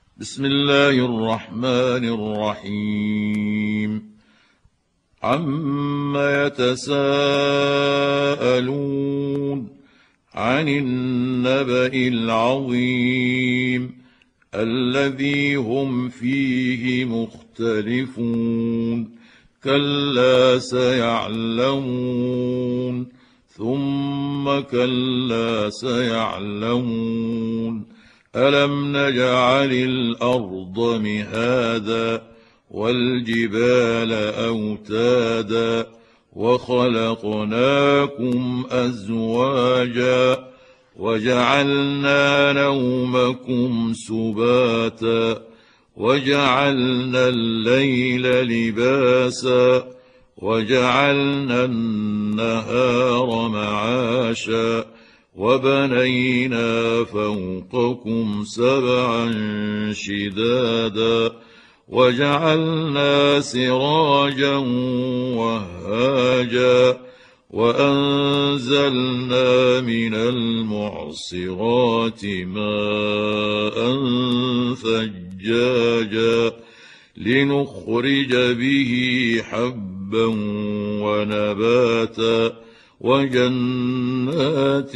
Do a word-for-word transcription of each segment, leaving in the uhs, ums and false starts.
بسم الله الرحمن الرحيم. عم يتساءلون عن النبأ العظيم الذي هم فيه مختلفون. كلا سيعلمون ثم كلا سيعلمون. ألم نجعل الأرض مهادا والجبال أوتادا وخلقناكم أزواجا وجعلنا نومكم سباتا وجعلنا الليل لباسا وجعلنا النهار معاشا وبنينا فوقكم سبعا شدادا وجعلنا سراجا وهاجا وأنزلنا من المعصرات ماء ثجاجا لنخرج به حبا ونباتا وجنات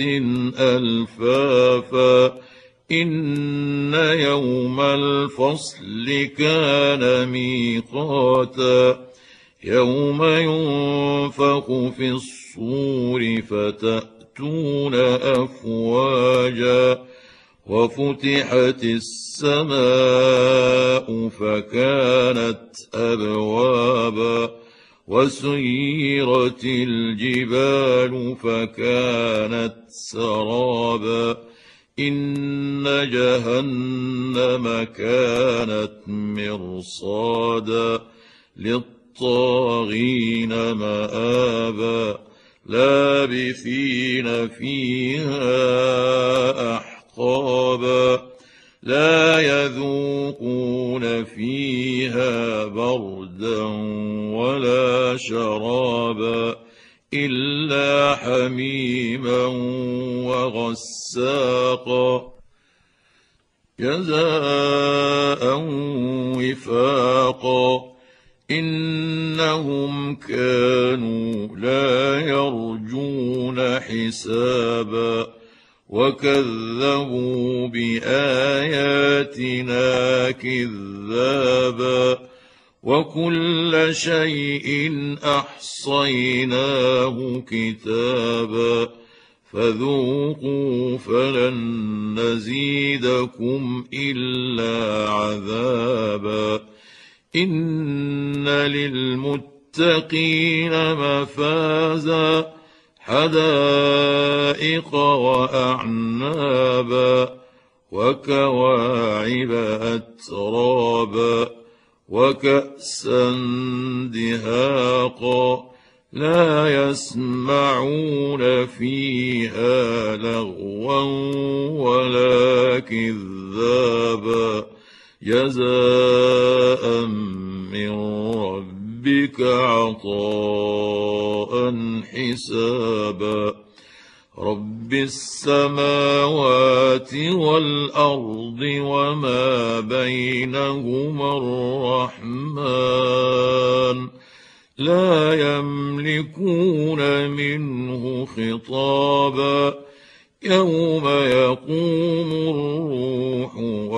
ألفافا. إن يوم الفصل كان ميقاتا يوم ينفخ في الصور فتأتون أفواجا وفتحت السماء فكانت أبوابا وسيرت الجبال فكانت سرابا. إن جهنم كانت مرصادا للطاغين مآبا لابثين فيها أحقابا لا يذوقون فيها بردا ولا شرابا إلا حميما وغساقا جزاء وفاقا. إنهم كانوا لا يرجون حسابا وكذبوا بآياتنا كذابا وكل شيء أحصيناه كتابا فذوقوا فلن نزيدكم إلا عذابا. إن للمتقين مفازا حدائق وأعنابا وكواعب أترابا وكأسا دهاقا لا يسمعون فيها لغوا ولا كذابا جزاء من ربك عطاء حسابا. رب السماوات والأرض وما بينهما الرحمن لا يملكون منه خطابا. يوم يقوم الروح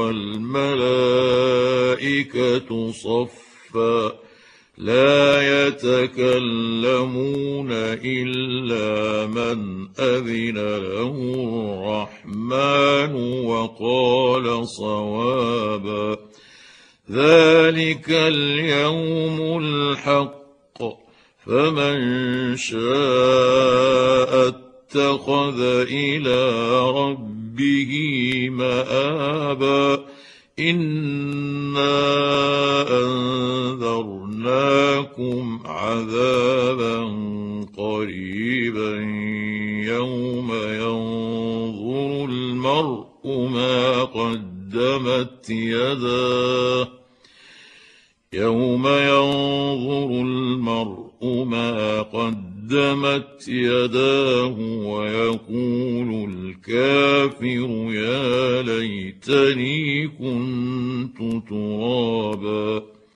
والملائكة صفا لا يتكلمون إلا من أذن له الرحمن وقال صوابا. ذلك اليوم الحق فمن شاء اتخذ إلى ربه مآبا. إنا أنذرناكم عذابا قريبا يوم ينظر المرء ما قدمت يداه يوم ينظر المرء ما قدمت يداه ويقول الكافر يا ليتني كنت ترابا.